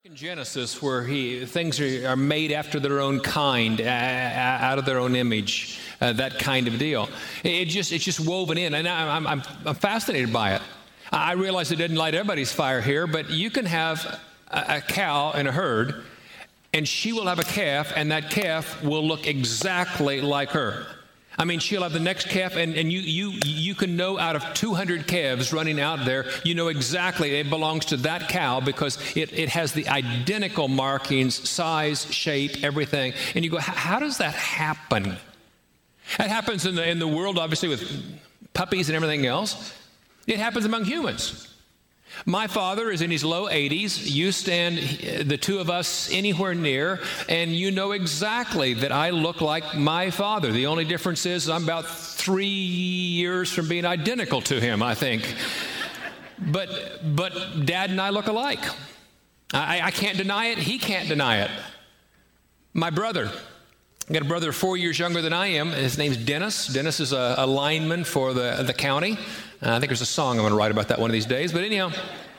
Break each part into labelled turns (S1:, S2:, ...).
S1: In Genesis, where things are made after their own kind, out of their own image, that kind of deal. It's just woven in, and I'm fascinated by it. I realize it didn't light everybody's fire here, but you can have a cow in a herd, and she will have a calf, and that calf will look exactly like her. I mean, she'll have the next calf, and you can know out of 200 calves running out there, you know exactly it belongs to that cow because it has the identical markings, size, shape, everything. And you go, how does that happen? That happens in the world, obviously, with puppies and everything else. It happens among humans. My father is in his low 80s. You stand, the two of us, anywhere near, and you know exactly that I look like my father. The only difference is I'm about 3 years from being identical to him, I think. But Dad and I look alike. I can't deny it. He can't deny it. My brother. I got a brother 4 years younger than I am. His name's Dennis. Dennis is a lineman for the county. I think there's a song I'm going to write about that one of these days. But anyhow,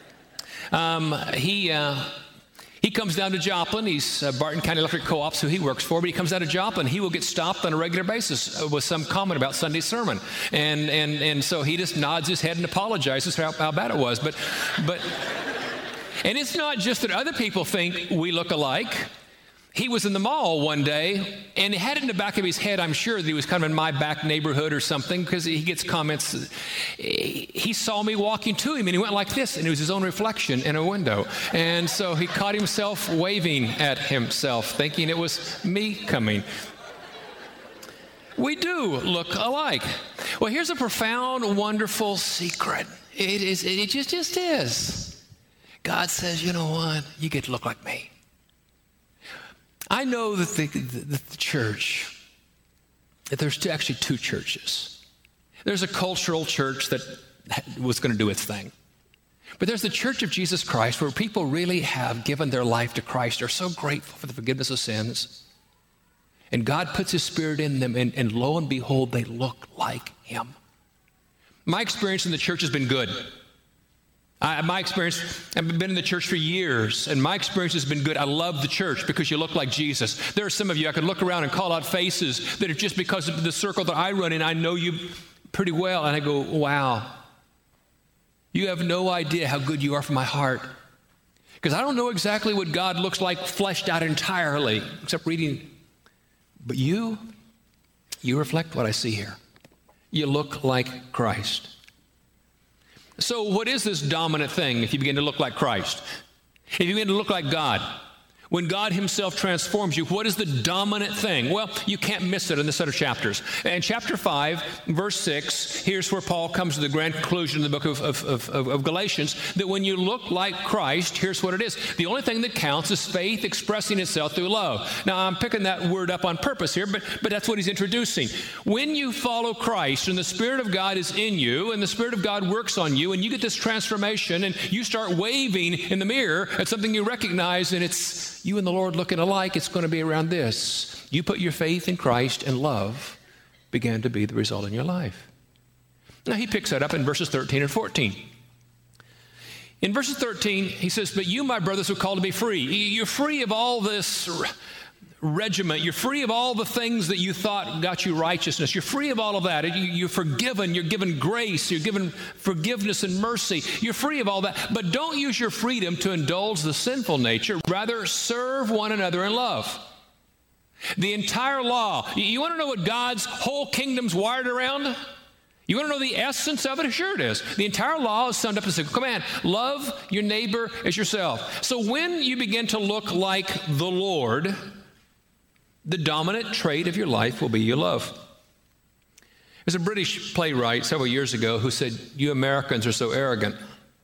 S1: he comes down to Joplin. He's Barton County Electric Co-ops who he works for, but he comes down to Joplin. He will get stopped on a regular basis with some comment about Sunday's sermon. And so he just nods his head and apologizes for how bad it was. But and it's not just that other people think we look alike. He was in the mall one day, and he had it in the back of his head, I'm sure, that he was kind of in my back neighborhood or something, because he gets comments. He saw me walking to him, and he went like this, and it was his own reflection in a window. And so he caught himself waving at himself, thinking it was me coming. We do look alike. Well, here's a profound, wonderful secret. It just is. God says, you know what? You get to look like me. I know that the church, that there's actually two churches. There's a cultural church that was going to do its thing. But there's the Church of Jesus Christ where people really have given their life to Christ, are so grateful for the forgiveness of sins. And God puts His Spirit in them, and lo and behold, they look like Him. My experience in the church has been good. My experience, I've been in the church for years, and my experience has been good. I love the church because you look like Jesus. There are some of you, I could look around and call out faces that are just because of the circle that I run in, I know you pretty well, and I go, wow. You have no idea how good you are for my heart. Because I don't know exactly what God looks like fleshed out entirely, except reading. But you reflect what I see here. You look like Christ. So what is this dominant thing if you begin to look like Christ? If you begin to look like God, when God Himself transforms you, what is the dominant thing? Well, you can't miss it in this set of chapters. In chapter 5, verse 6, here's where Paul comes to the grand conclusion in the book of Galatians, that when you look like Christ, here's what it is. The only thing that counts is faith expressing itself through love. Now, I'm picking that word up on purpose here, but that's what he's introducing. When you follow Christ and the Spirit of God is in you and the Spirit of God works on you and you get this transformation and you start waving in the mirror at something you recognize and it's you and the Lord looking alike, it's going to be around this. You put your faith in Christ and love began to be the result in your life. Now he picks that up in verses 13 and 14. In verses 13, he says, but you, my brothers, are called to be free. You're free of all this regiment. You're free of all the things that you thought got you righteousness. You're free of all of that. You're forgiven. You're given grace. You're given forgiveness and mercy. You're free of all that. But don't use your freedom to indulge the sinful nature. Rather, serve one another in love. The entire law. You want to know what God's whole kingdom's wired around? You want to know the essence of it? Sure it is. The entire law is summed up as a command. Love your neighbor as yourself. So when you begin to look like the Lord, the dominant trait of your life will be your love. There's a British playwright several years ago who said, you Americans are so arrogant.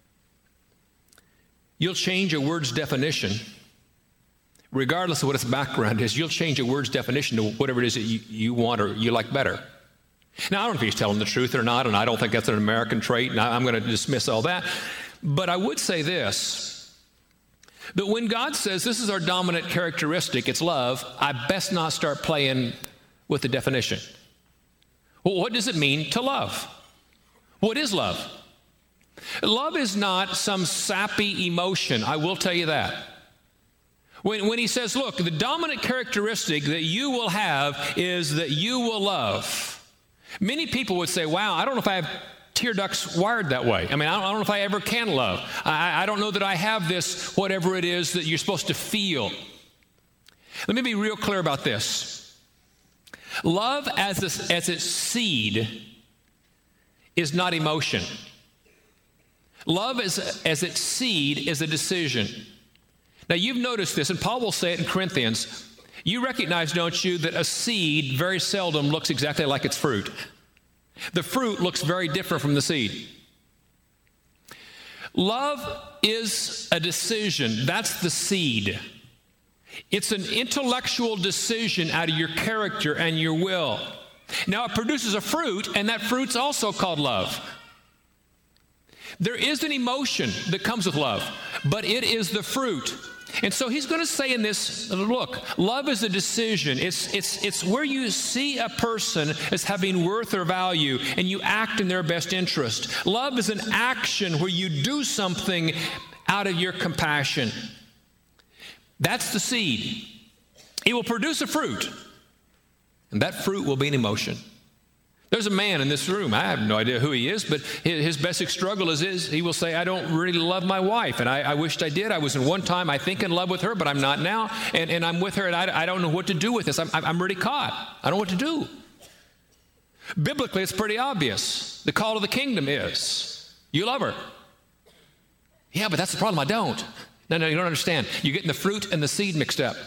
S1: You'll change a word's definition, regardless of what its background is. You'll change a word's definition to whatever it is that you want or you like better. Now, I don't know if he's telling the truth or not, and I don't think that's an American trait, and I'm going to dismiss all that. But I would say this. But when God says this is our dominant characteristic, it's love, I best not start playing with the definition. Well, what does it mean to love? What is love? Love is not some sappy emotion, I will tell you that. When he says, look, the dominant characteristic that you will have is that you will love. Many people would say, wow, I don't know if I have tear ducts wired that way. I mean, I don't know if I ever can love. I don't know that I have this, whatever it is that you're supposed to feel. Let me be real clear about this. Love as its seed is not emotion. Love as its seed is a decision. Now, you've noticed this, and Paul will say it in Corinthians. You recognize, don't you, that a seed very seldom looks exactly like its fruit. The fruit looks very different from the seed. Love is a decision. That's the seed. It's an intellectual decision out of your character and your will. Now, it produces a fruit, and that fruit's also called love. There is an emotion that comes with love, but it is the fruit. And so he's going to say in this, look, love is a decision. It's where you see a person as having worth or value, and you act in their best interest. Love is an action where you do something out of your compassion. That's the seed. It will produce a fruit, and that fruit will be an emotion. There's a man in this room, I have no idea who he is, but his basic struggle is he will say, I don't really love my wife, and I wished I did. I was in one time, I think, in love with her, but I'm not now, and I'm with her, and I don't know what to do with this. I'm really caught. I don't know what to do. Biblically, it's pretty obvious. The call to the kingdom is, you love her. Yeah, but that's the problem, I don't. No, you don't understand. You're getting the fruit and the seed mixed up.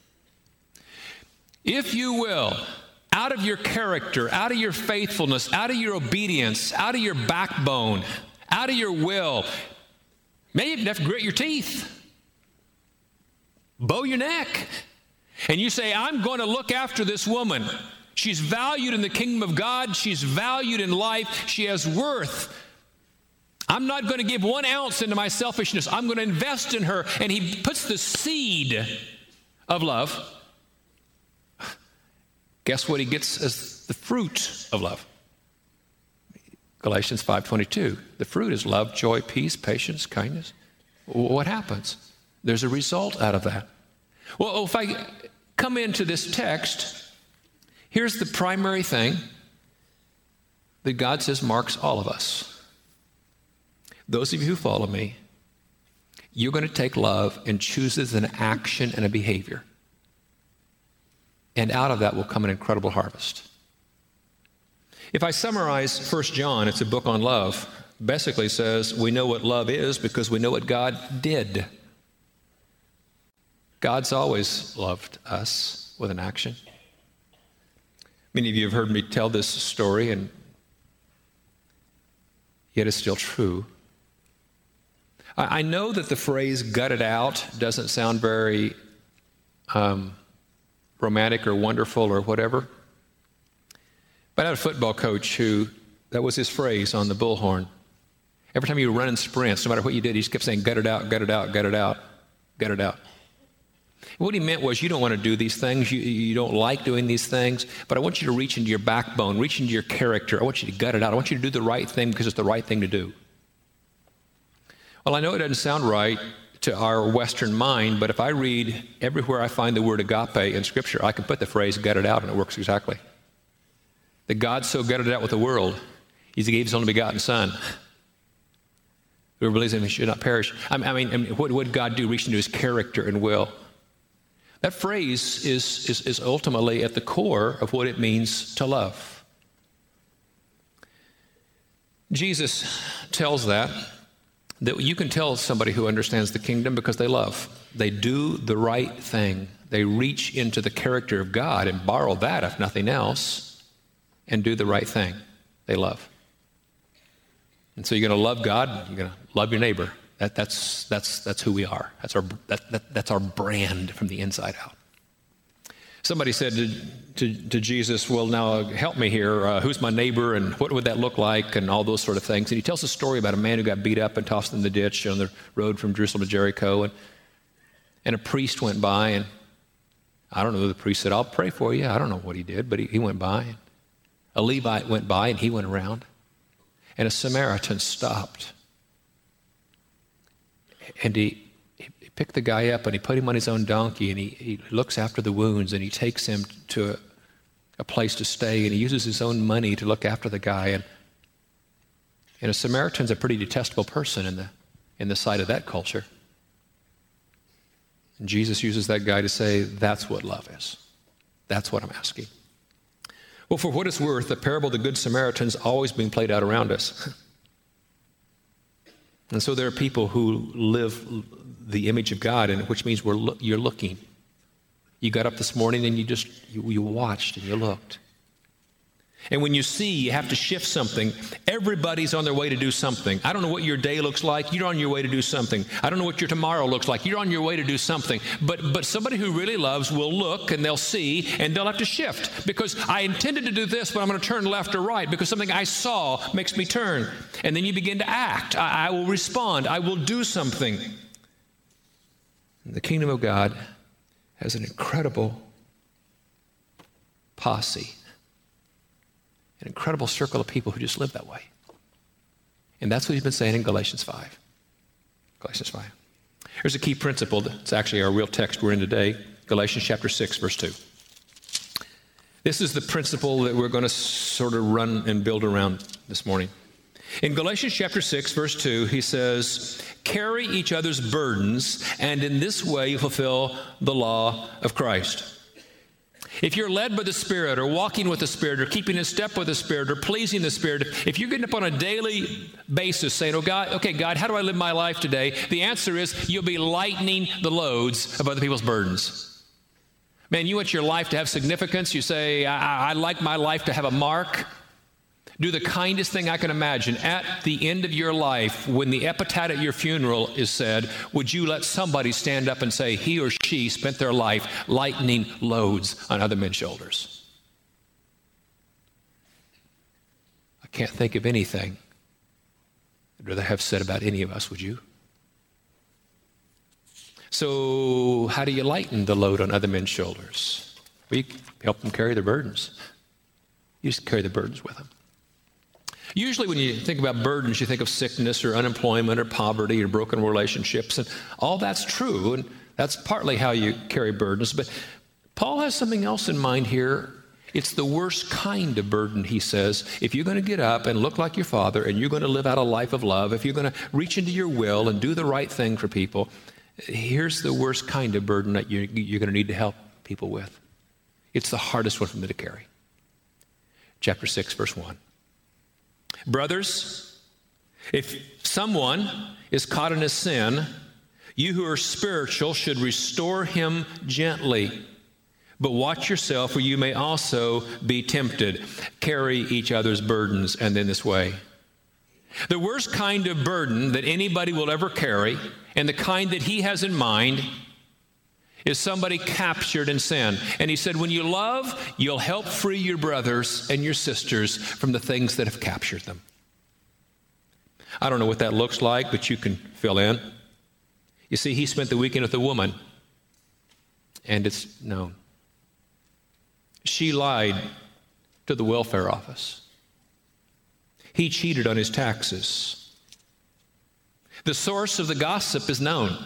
S1: If you will, out of your character, out of your faithfulness, out of your obedience, out of your backbone, out of your will, maybe you have to grit your teeth, bow your neck, and you say, I'm going to look after this woman. She's valued in the kingdom of God. She's valued in life. She has worth. I'm not going to give 1 ounce into my selfishness. I'm going to invest in her. And he puts the seed of love. Guess what he gets as the fruit of love? Galatians 5:22. The fruit is love, joy, peace, patience, kindness. What happens? There's a result out of that. Well, if I come into this text, here's the primary thing that God says marks all of us. Those of you who follow me, you're going to take love and choose it as an action and a behavior. And out of that will come an incredible harvest. If I summarize 1 John, it's a book on love, basically says we know what love is because we know what God did. God's always loved us with an action. Many of you have heard me tell this story, and yet it's still true. I know that the phrase gut it out doesn't sound very romantic or wonderful or whatever. But I had a football coach that was his phrase on the bullhorn. Every time you were running sprints, no matter what you did, he just kept saying, gut it out, gut it out, gut it out, gut it out. What he meant was you don't want to do these things, you don't like doing these things, but I want you to reach into your backbone, reach into your character. I want you to gut it out. I want you to do the right thing because it's the right thing to do. Well, I know it doesn't sound right to our Western mind, but if I read everywhere I find the word agape in Scripture, I can put the phrase gut it out, and it works exactly. That God so gutted it out with the world, He gave His only begotten Son. Whoever believes in Him should not perish. I mean, what would God do? Reach into His character and will. That phrase is ultimately at the core of what it means to love. Jesus tells that you can tell somebody who understands the kingdom because they love. They do the right thing. They reach into the character of God and borrow that, if nothing else, and do the right thing. They love. And so you're going to love God, you're going to love your neighbor. That's who we are. That's our brand from the inside out. Somebody said to Jesus, well, now help me here. Who's my neighbor and what would that look like and all those sort of things. And he tells a story about a man who got beat up and tossed in the ditch on the road from Jerusalem to Jericho. And a priest went by, and I don't know who the priest said, I'll pray for you. I don't know what he did, but he went by. A Levite went by, and he went around. And a Samaritan stopped. And he picked the guy up and he put him on his own donkey, and he looks after the wounds, and he takes him to a place to stay, and he uses his own money to look after the guy. And a Samaritan's a pretty detestable person in the sight of that culture. And Jesus uses that guy to say, that's what love is. That's what I'm asking. Well, for what it's worth, the parable of the Good Samaritan's always being played out around us. And so there are people who live the image of God, and which means you're looking. You got up this morning and you watched and you looked. And when you see, you have to shift something. Everybody's on their way to do something. I don't know what your day looks like. You're on your way to do something. I don't know what your tomorrow looks like. You're on your way to do something. But somebody who really loves will look, and they'll see, and they'll have to shift. Because I intended to do this, but I'm going to turn left or right because something I saw makes me turn. And then you begin to act. I will respond. I will do something. And the kingdom of God has an incredible posse. An incredible circle of people who just live that way. And that's what he's been saying in Galatians 5. Galatians 5. Here's a key principle that's actually our real text we're in today. Galatians chapter 6, verse 2. This is the principle that we're going to sort of run and build around this morning. In Galatians chapter 6, verse 2, he says, carry each other's burdens, and in this way you fulfill the law of Christ. If you're led by the Spirit or walking with the Spirit or keeping in step with the Spirit or pleasing the Spirit, if you're getting up on a daily basis saying, God, how do I live my life today? The answer is you'll be lightening the loads of other people's burdens. Man, you want your life to have significance. You say, I like my life to have a mark. Do the kindest thing I can imagine. At the end of your life, when the epitaph at your funeral is said, would you let somebody stand up and say he or she spent their life lightening loads on other men's shoulders? I can't think of anything I'd rather have said about any of us, would you? So how do you lighten the load on other men's shoulders? We help them carry their burdens. You just carry the burdens with them. Usually when you think about burdens, you think of sickness or unemployment or poverty or broken relationships, and all that's true, and that's partly how you carry burdens. But Paul has something else in mind here. It's the worst kind of burden, he says. If you're going to get up and look like your Father, and you're going to live out a life of love, if you're going to reach into your will and do the right thing for people, here's the worst kind of burden that you're going to need to help people with. It's the hardest one for me to carry. Chapter 6, verse 1. Brothers, if someone is caught in a sin, you who are spiritual should restore him gently. But watch yourself, or you may also be tempted. Carry each other's burdens, and in this way. The worst kind of burden that anybody will ever carry, and the kind that he has in mind, is somebody captured in sin. And he said, when you love, you'll help free your brothers and your sisters from the things that have captured them. I don't know what that looks like, but you can fill in. You see, he spent the weekend with a woman, and it's known. She lied to the welfare office. He cheated on his taxes. The source of the gossip is known.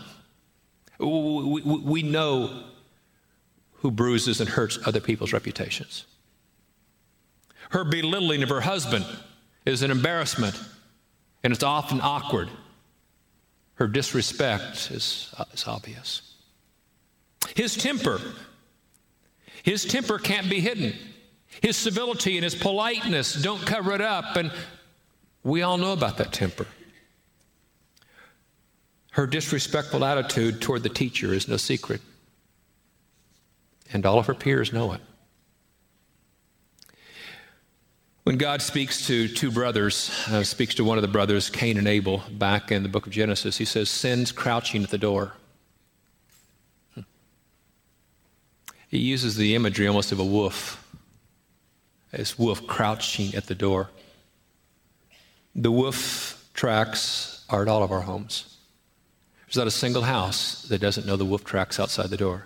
S1: We know who bruises and hurts other people's reputations. Her belittling of her husband is an embarrassment, and it's often awkward. Her disrespect is obvious. His temper can't be hidden. His civility and his politeness don't cover it up, and we all know about that temper. Her disrespectful attitude toward the teacher is no secret, and all of her peers know it. When God speaks to two brothers, speaks to one of the brothers, Cain and Abel, back in the book of Genesis, he says, sin's crouching at the door. He uses the imagery almost of a wolf. This wolf crouching at the door. The wolf tracks are at all of our homes. There's not a single house that doesn't know the wolf tracks outside the door.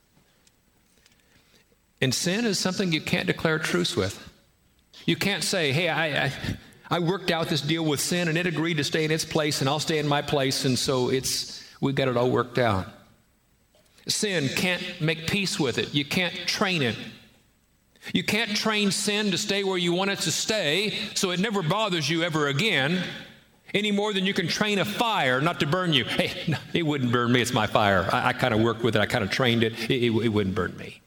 S1: And sin is something you can't declare truce with. You can't say, hey, I worked out this deal with sin and it agreed to stay in its place and I'll stay in my place, and so we've got it all worked out. Sin can't make peace with it. You can't train it. You can't train sin to stay where you want it to stay so it never bothers you ever again, any more than you can train a fire not to burn you. Hey, no, it wouldn't burn me. It's my fire. I kind of worked with it. I kind of trained it. It wouldn't burn me.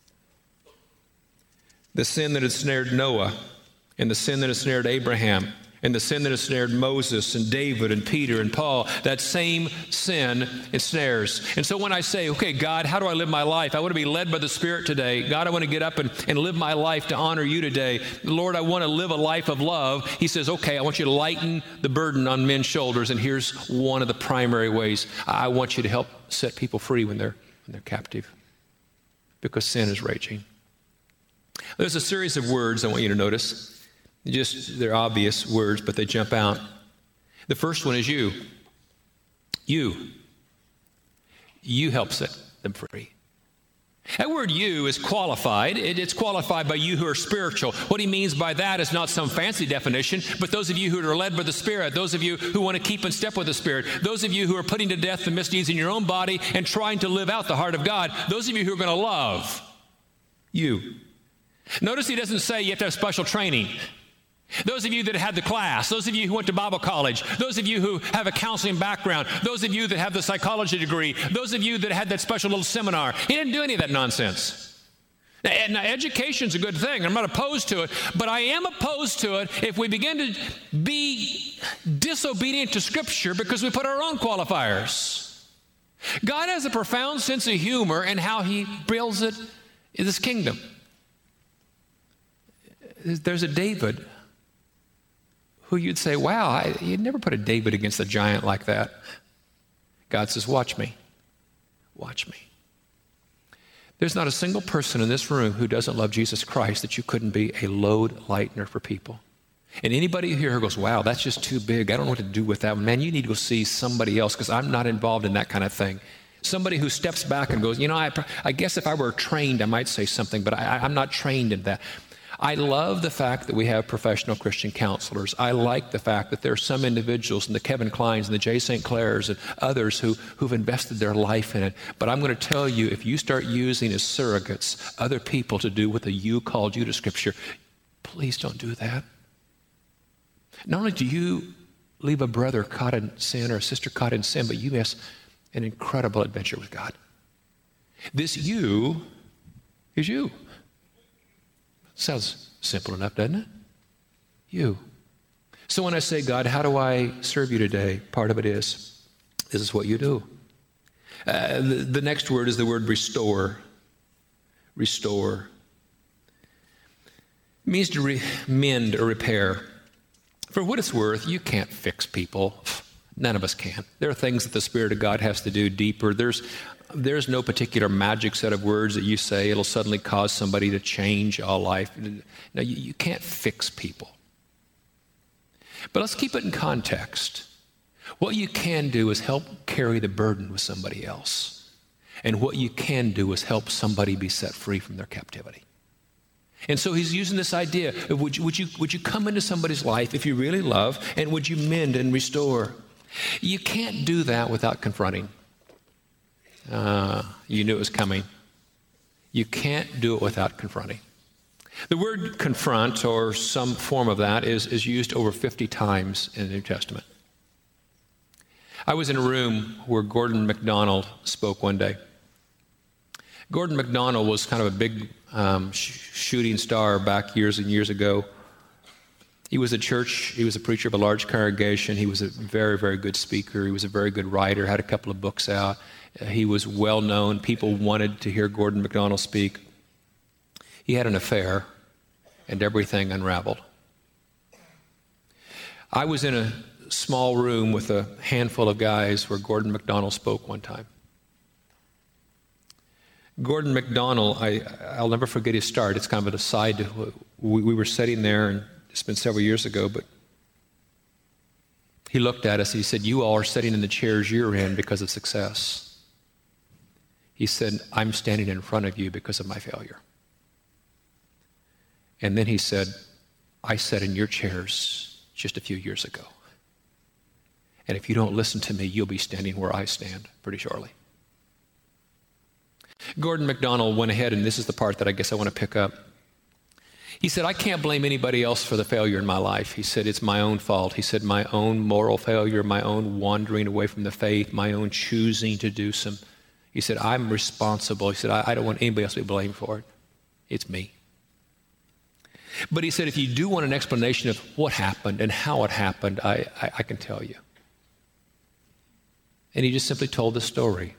S1: The sin that had snared Noah, and the sin that had snared Abraham, and the sin that has snared Moses and David and Peter and Paul, that same sin ensnares. And so when I say, okay, God, how do I live my life? I want to be led by the Spirit today. God, I want to get up and live my life to honor you today. Lord, I want to live a life of love. He says, okay, I want you to lighten the burden on men's shoulders. And here's one of the primary ways. I want you to help set people free when they're captive, because sin is raging. There's a series of words I want you to notice. They're obvious words, but they jump out. The first one is you. You help set them free. That word you is qualified. It's qualified by you who are spiritual. What he means by that is not some fancy definition, but those of you who are led by the Spirit, those of you who want to keep in step with the Spirit, those of you who are putting to death the misdeeds in your own body and trying to live out the heart of God, those of you who are going to love you. Notice he doesn't say you have to have special training. Those of you that had the class, those of you who went to Bible college, those of you who have a counseling background, those of you that have the psychology degree, those of you that had that special little seminar. He didn't do any of that nonsense. Now, education's a good thing. I'm not opposed to it, but I am opposed to it if we begin to be disobedient to Scripture because we put our own qualifiers. God has a profound sense of humor in how he builds it in this kingdom. There's a David who you'd say, wow, you'd never put a David against a giant like that. God says, watch me. Watch me. There's not a single person in this room who doesn't love Jesus Christ that you couldn't be a load lightener for people. And anybody here who goes, wow, that's just too big. I don't know what to do with that. Man, you need to go see somebody else because I'm not involved in that kind of thing. Somebody who steps back and goes, I guess if I were trained, I might say something, but I'm not trained in that. I love the fact that we have professional Christian counselors. I like the fact that there are some individuals, and the Kevin Kleins and the Jay St. Clairs and others who've invested their life in it. But I'm going to tell you, if you start using as surrogates other people to do what the you called you to Scripture, please don't do that. Not only do you leave a brother caught in sin or a sister caught in sin, but you miss an incredible adventure with God. This you is you. Sounds simple enough, doesn't it? You. So when I say, God, how do I serve you today? Part of it is, this is what you do. The next word is the word restore. Restore. It means to mend or repair. For what it's worth, you can't fix people. None of us can. There are things that the Spirit of God has to do deeper. There's no particular magic set of words that you say it'll suddenly cause somebody to change all life. No, you can't fix people. But let's keep it in context. What you can do is help carry the burden with somebody else. And what you can do is help somebody be set free from their captivity. And so he's using this idea of would you come into somebody's life if you really love, and would you mend and restore? You can't do that without confronting. You knew it was coming. You can't do it without confronting. The word confront, or some form of that, is used over 50 times in the New Testament. I was in a room where Gordon MacDonald spoke one day. Gordon MacDonald was kind of a big shooting star back years and years ago. He was a preacher of a large congregation. He was a very, very good speaker. He was a very good writer, had a couple of books out. He was well known. People wanted to hear Gordon MacDonald speak. He had an affair, and everything unraveled. I was in a small room with a handful of guys where Gordon MacDonald spoke one time. Gordon MacDonald, I'll never forget his start. It's kind of an aside. We were sitting there, and it's been several years ago, but he looked at us. He said, you all are sitting in the chairs you're in because of success. He said, I'm standing in front of you because of my failure. And then he said, I sat in your chairs just a few years ago. And if you don't listen to me, you'll be standing where I stand pretty shortly. Gordon MacDonald went ahead, and this is the part that I guess I want to pick up. He said, I can't blame anybody else for the failure in my life. He said, it's my own fault. He said, my own moral failure, my own wandering away from the faith, my own choosing to do some. He said, I'm responsible. He said, I don't want anybody else to be blamed for it. It's me. But he said, if you do want an explanation of what happened and how it happened, I can tell you. And he just simply told the story.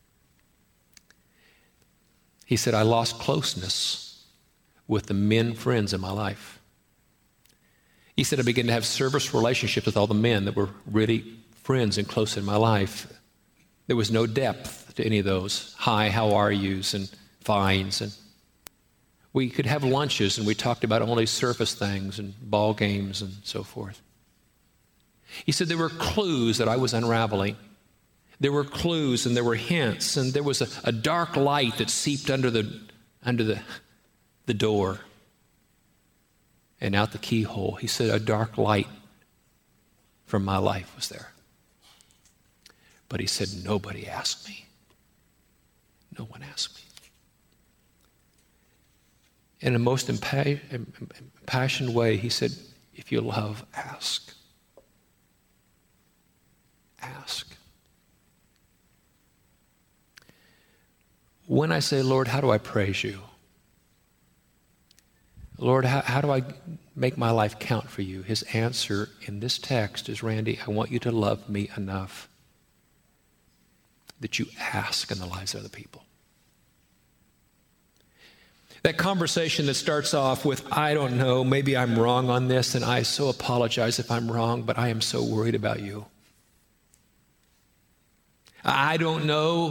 S1: He said, I lost closeness with the men friends in my life. He said, I began to have service relationships with all the men that were really friends and close in my life. There was no depth to any of those. Hi, how are yous and fines. And we could have lunches and we talked about only surface things and ball games and so forth. He said there were clues that I was unraveling. There were clues and there were hints, and there was a dark light that seeped under the door and out the keyhole. He said a dark light from my life was there. But he said nobody asked me. No one asked me. In a most impassioned way, he said, if you love, ask. Ask. When I say, Lord, how do I praise you? Lord, how do I make my life count for you? His answer in this text is, Randy, I want you to love me enough that you ask in the lives of other people. That conversation that starts off with, I don't know, maybe I'm wrong on this, and I so apologize if I'm wrong, but I am so worried about you. I don't know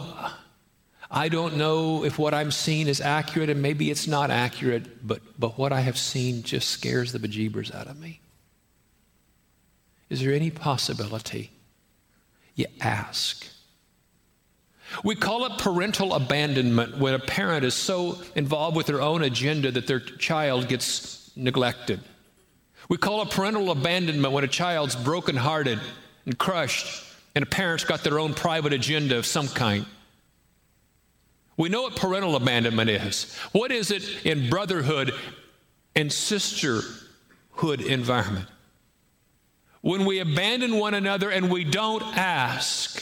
S1: if what I'm seeing is accurate, and maybe it's not accurate, but what I have seen just scares the bejeebers out of me. Is there any possibility? You ask. We call it parental abandonment when a parent is so involved with their own agenda that their child gets neglected. We call it parental abandonment when a child's brokenhearted and crushed and a parent's got their own private agenda of some kind. We know what parental abandonment is. What is it in brotherhood and sisterhood environment? When we abandon one another and we don't ask.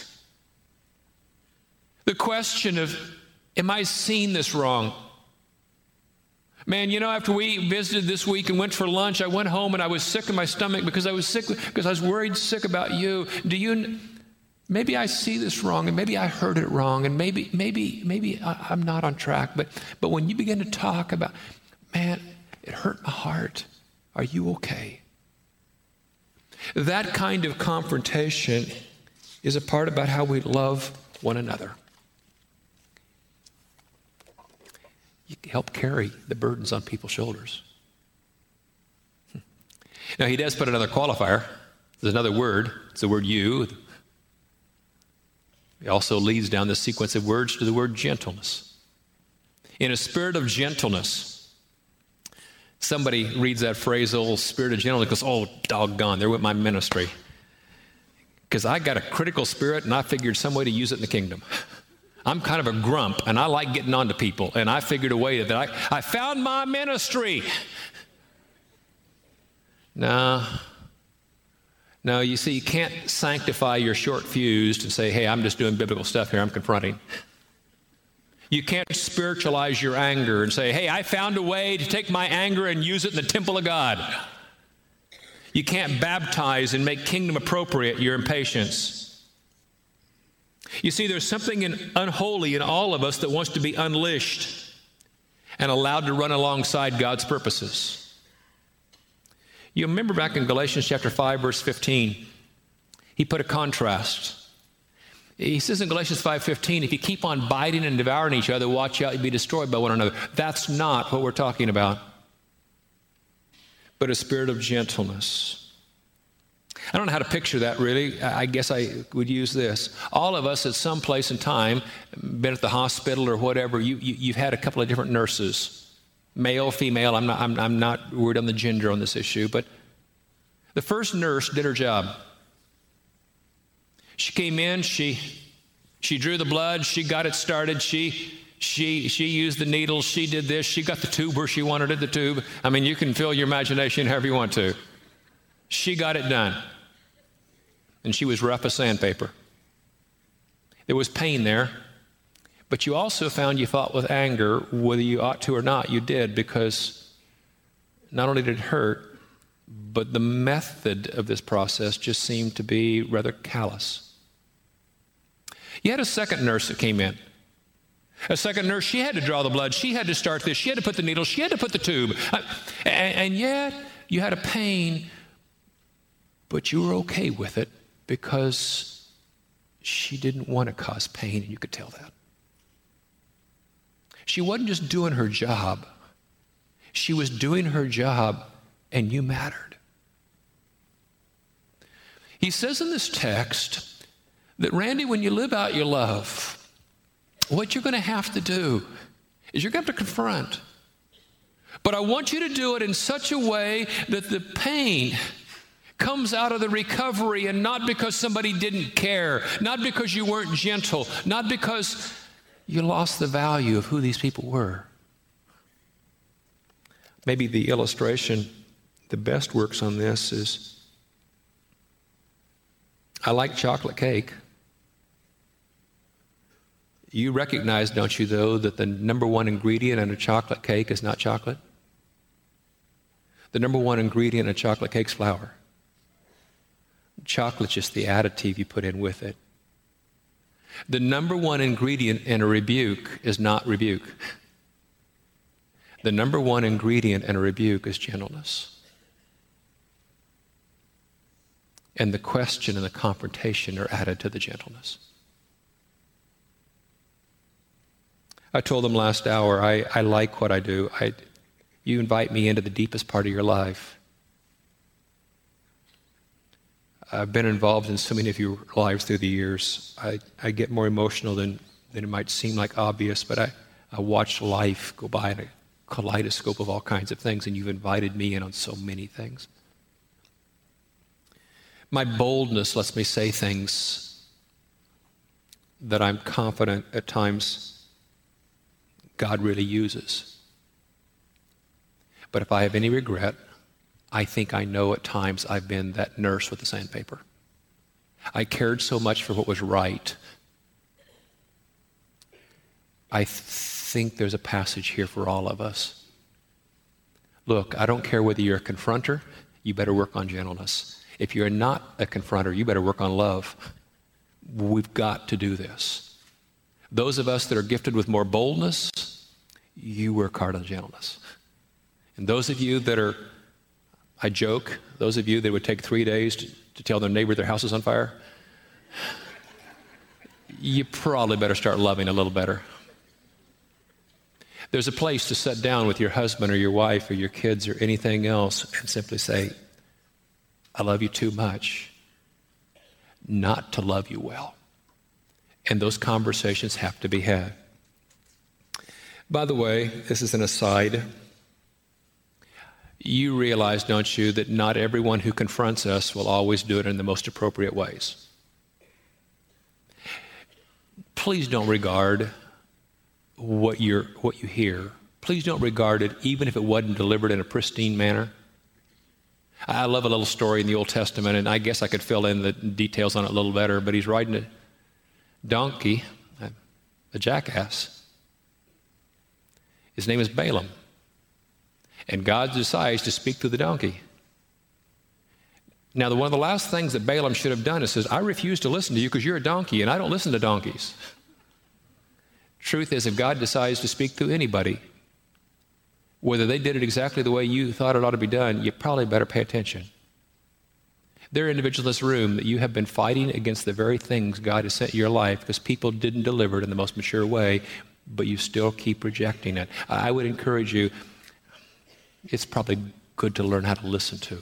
S1: The question of, am I seeing this wrong? Man, after we visited this week and went for lunch, I went home and I was sick in my stomach because I was worried sick about you. Maybe I see this wrong, and maybe I heard it wrong, and maybe I'm not on track. But when you begin to talk about, man, it hurt my heart. Are you okay? That kind of confrontation is a part about how we love one another. You help carry the burdens on people's shoulders. Now, he does put another qualifier. There's another word. It's the word you. It also leads down the sequence of words to the word gentleness. In a spirit of gentleness. Somebody reads that phrase, "old spirit of gentleness," goes, "Oh, doggone, there went my ministry." Because I got a critical spirit, and I figured some way to use it in the kingdom. I'm kind of a grump, and I like getting on to people, and I figured a way that I found my ministry. No, you see, you can't sanctify your short fuse and say, hey, I'm just doing biblical stuff here, I'm confronting. You can't spiritualize your anger and say, hey, I found a way to take my anger and use it in the temple of God. You can't baptize and make kingdom appropriate your impatience. You see, there's something unholy in all of us that wants to be unleashed and allowed to run alongside God's purposes. You remember back in Galatians chapter 5, verse 15, he put a contrast. He says in Galatians 5:15, if you keep on biting and devouring each other, watch out, you'll be destroyed by one another. That's not what we're talking about, but a spirit of gentleness. I don't know how to picture that, really. I guess I would use this. All of us at some place in time, been at the hospital or whatever, you've had a couple of different nurses, male, female. I'm not worried on the gender on this issue, but the first nurse did her job. She came in, she drew the blood, she got it started, she She used the needles. She did this. She got the tube where she wanted it, the tube. I mean, you can fill your imagination however you want to. She got it done. And she was rough as sandpaper. There was pain there. But you also found you fought with anger, whether you ought to or not, you did, because not only did it hurt, but the method of this process just seemed to be rather callous. You had a second nurse that came in. A second nurse, she had to draw the blood. She had to start this. She had to put the needle. She had to put the tube. And yet, you had a pain, but you were okay with it because she didn't want to cause pain, and you could tell that. She wasn't just doing her job. She was doing her job, and you mattered. He says in this text that, Randy, when you live out your love, what you're going to have to do is you're going to have to confront. But I want you to do it in such a way that the pain comes out of the recovery, and not because somebody didn't care, not because you weren't gentle, not because you lost the value of who these people were. Maybe the illustration the best works on this is, I like chocolate cake. You recognize, don't you, though, that the number one ingredient in a chocolate cake is not chocolate? The number one ingredient in a chocolate cake is flour. Chocolate's just the additive you put in with it. The number one ingredient in a rebuke is not rebuke. The number one ingredient in a rebuke is gentleness. And the question and the confrontation are added to the gentleness. I told them last hour, I like what I do. You invite me into the deepest part of your life. I've been involved in so many of your lives through the years. I get more emotional than it might seem like obvious, but I watch life go by in a kaleidoscope of all kinds of things, and you've invited me in on so many things. My boldness lets me say things that I'm confident at times God really uses. But if I have any regret, I think I know at times I've been that nurse with the sandpaper. I cared so much for what was right. I think there's a passage here for all of us. Look, I don't care whether you're a confronter, you better work on gentleness. If you're not a confronter, you better work on love. We've got to do this. Those of us that are gifted with more boldness, you work hard on gentleness. And those of you that are, I joke, those of you that would take 3 days to tell their neighbor their house is on fire, you probably better start loving a little better. There's a place to sit down with your husband or your wife or your kids or anything else and simply say, I love you too much not to love you well. And those conversations have to be had. By the way, this is an aside. You realize, don't you, that not everyone who confronts us will always do it in the most appropriate ways. Please don't regard what you hear. Please don't regard it, even if it wasn't delivered in a pristine manner. I love a little story in the Old Testament, and I guess I could fill in the details on it a little better, but he's riding a donkey, a jackass. His name is Balaam. And God decides to speak to the donkey. Now, one of the last things that Balaam should have done is says, I refuse to listen to you because you're a donkey, and I don't listen to donkeys. Truth is, if God decides to speak to anybody, whether they did it exactly the way you thought it ought to be done, you probably better pay attention. There are individuals in this room that you have been fighting against the very things God has sent in your life because people didn't deliver it in the most mature way, but you still keep rejecting it. I would encourage you, it's probably good to learn how to listen to.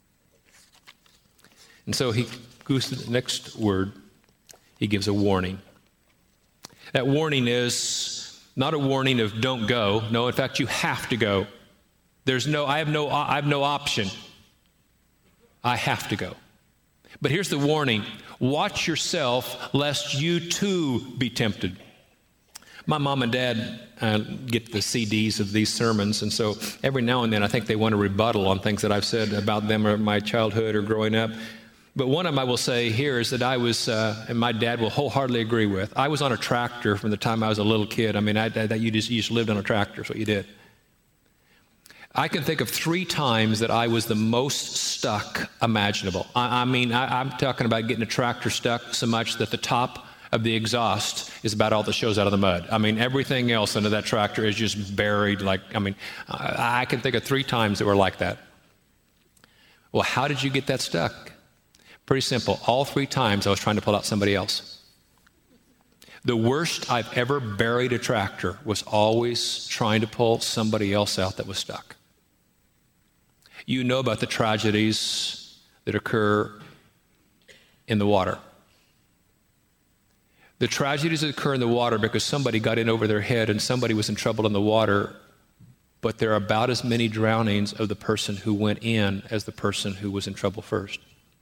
S1: And so he goes to the next word. He gives a warning. That warning is not a warning of don't go. No, in fact, you have to go. I have no option. I have to go. But here's the warning. Watch yourself lest you too be tempted. My mom and dad get the CDs of these sermons, and so every now and then I think they want to rebuttal on things that I've said about them or my childhood or growing up. But one of them I will say here is that I was, and my dad will wholeheartedly agree with, I was on a tractor from the time I was a little kid. I mean, you just lived on a tractor, is what you did. I can think of 3 times that I was the most stuck imaginable. I'm talking about getting a tractor stuck so much that the top of the exhaust is about all that shows out of the mud. I mean, everything else under that tractor is just buried. I can think of 3 times that were like that. Well, how did you get that stuck? Pretty simple. All 3 times I was trying to pull out somebody else. The worst I've ever buried a tractor was always trying to pull somebody else out that was stuck. You know about the tragedies that occur in the water. The tragedies that occur in the water because somebody got in over their head and somebody was in trouble in the water, but there are about as many drownings of the person who went in as the person who was in trouble first.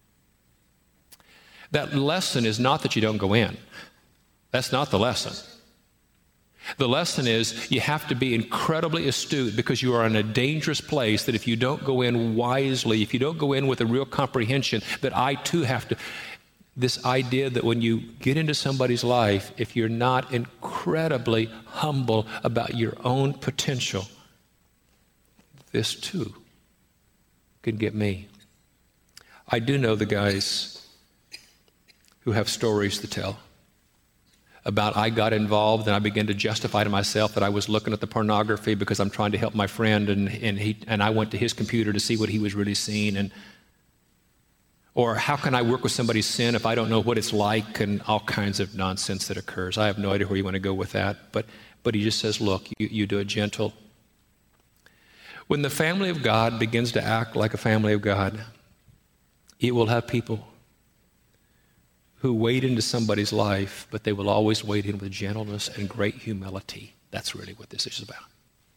S1: That lesson is not that you don't go in. That's not the lesson. The lesson is you have to be incredibly astute because you are in a dangerous place that if you don't go in wisely, if you don't go in with a real comprehension that I too have to, this idea that when you get into somebody's life, if you're not incredibly humble about your own potential, this too can get me. I do know the guys who have stories to tell about I got involved and I began to justify to myself that I was looking at the pornography because I'm trying to help my friend and I went to his computer to see what he was really seeing or how can I work with somebody's sin if I don't know what it's like and all kinds of nonsense that occurs. I have no idea where you want to go with that, but he just says, look, you do it gentle. When the family of God begins to act like a family of God, it will have people who wade into somebody's life, but they will always wade in with gentleness and great humility. That's really what this is about.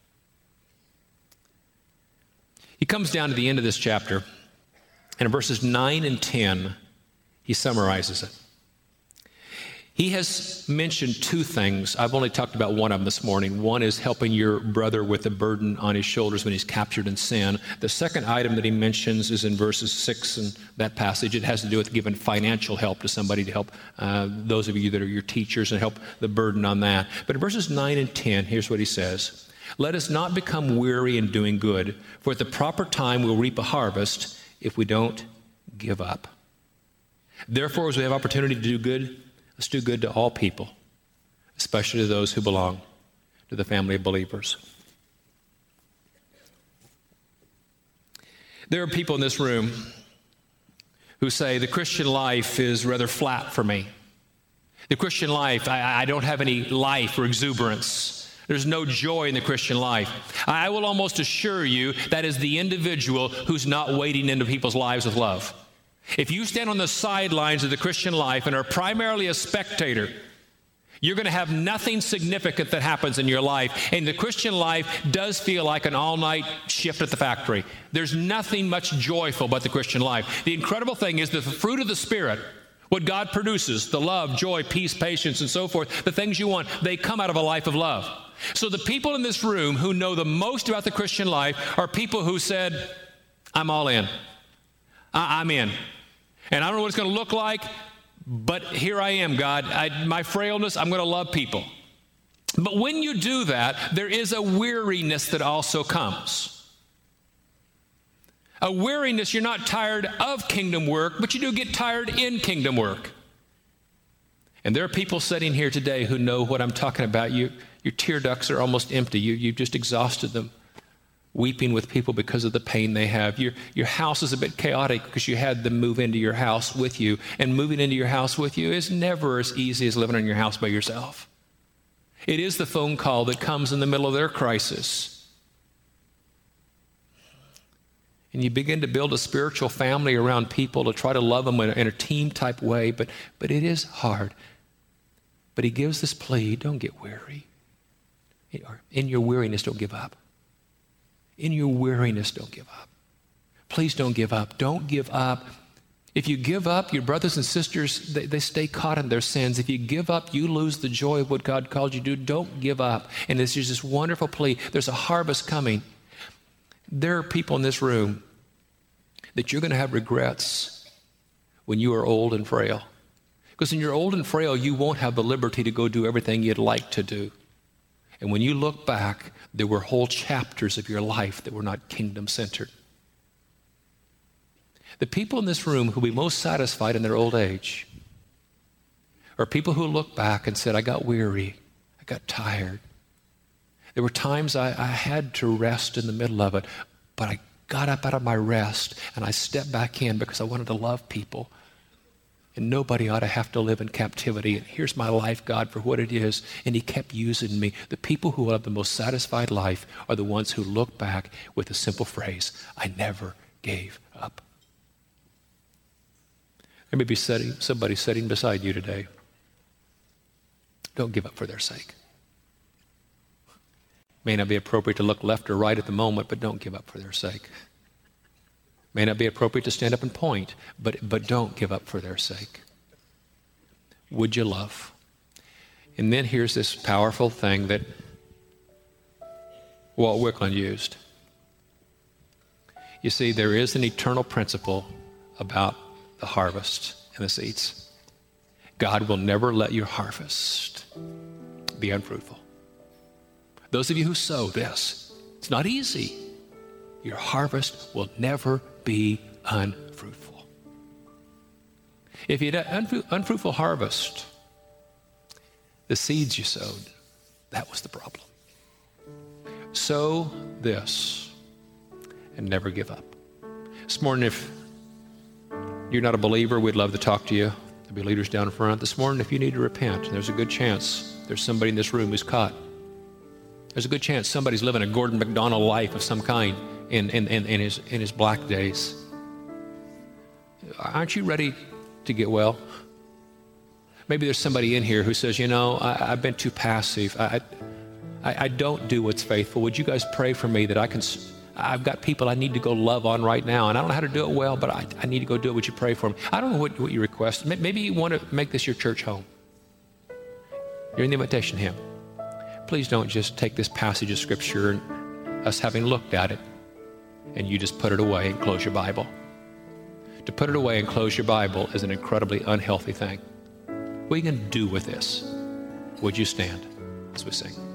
S1: He comes down to the end of this chapter, and in verses 9 and 10, he summarizes it. He has mentioned 2 things. I've only talked about one of them this morning. One is helping your brother with the burden on his shoulders when he's captured in sin. The second item that he mentions is in verses 6 in that passage. It has to do with giving financial help to somebody to help those of you that are your teachers and help the burden on that. But in verses 9 and 10, here's what he says. Let us not become weary in doing good, for at the proper time we'll reap a harvest if we don't give up. Therefore, as we have opportunity to do good, let's do good to all people, especially to those who belong to the family of believers. There are people in this room who say the Christian life is rather flat for me. The Christian life, I don't have any life or exuberance. There's no joy in the Christian life. I will almost assure you that is the individual who's not wading into people's lives with love. If you stand on the sidelines of the Christian life and are primarily a spectator, you're going to have nothing significant that happens in your life. And the Christian life does feel like an all-night shift at the factory. There's nothing much joyful about the Christian life. The incredible thing is that the fruit of the Spirit, what God produces, the love, joy, peace, patience, and so forth, the things you want, they come out of a life of love. So the people in this room who know the most about the Christian life are people who said, I'm all in. I'm in. And I don't know what it's going to look like, but here I am, God. My frailness, I'm going to love people. But when you do that, there is a weariness that also comes. A weariness, you're not tired of kingdom work, but you do get tired in kingdom work. And there are people sitting here today who know what I'm talking about. Your tear ducts are almost empty. You've just exhausted them, weeping with people because of the pain they have. Your house is a bit chaotic because you had them move into your house with you. And moving into your house with you is never as easy as living in your house by yourself. It is the phone call that comes in the middle of their crisis. And you begin to build a spiritual family around people to try to love them in a team-type way, but it is hard. But he gives this plea, don't get weary. In your weariness, don't give up. In your weariness, don't give up. Please don't give up. Don't give up If you give up, your brothers and sisters, they stay caught in their sins. If you give up, you lose the joy of what God called you to do. Don't give up. And this is this wonderful plea. There's a harvest coming. There are people in this room that you're going to have regrets when you are old and frail. Because when you're old and frail, you won't have the liberty to go do everything you'd like to do. And when you look back, there were whole chapters of your life that were not kingdom-centered. The people in this room who will be most satisfied in their old age are people who look back and said, I got weary, I got tired. There were times I had to rest in the middle of it, but I got up out of my rest and I stepped back in because I wanted to love people. And nobody ought to have to live in captivity. And here's my life, God, for what it is. And he kept using me. The people who have the most satisfied life are the ones who look back with the simple phrase, I never gave up. There may be somebody sitting beside you today. Don't give up for their sake. May not be appropriate to look left or right at the moment, but don't give up for their sake. May not be appropriate to stand up and point, but don't give up for their sake. Would you love? And then here's this powerful thing that Walt Whitman used. You see, there is an eternal principle about the harvest and the seeds. God will never let your harvest be unfruitful. Those of you who sow this, it's not easy. Your harvest will never be unfruitful. If you had an unfruitful harvest, the seeds you sowed, that was the problem. Sow this and never give up. This morning, if you're not a believer, we'd love to talk to you. There'll be leaders down front. This morning, if you need to repent, there's a good chance there's somebody in this room who's caught. There's a good chance somebody's living a Gordon MacDonald life of some kind in his black days. Aren't you ready to get well? Maybe there's somebody in here who says, you know, I've been too passive. I don't do what's faithful. Would you guys pray for me that I've got people I need to go love on right now, and I don't know how to do it well, but I need to go do it. Would you pray for me? I don't know what you request. Maybe you want to make this your church home. You're in the invitation hymn. Please don't just take this passage of Scripture and us having looked at it, and you just put it away and close your Bible. To put it away and close your Bible is an incredibly unhealthy thing. What are you going to do with this? Would you stand as we sing?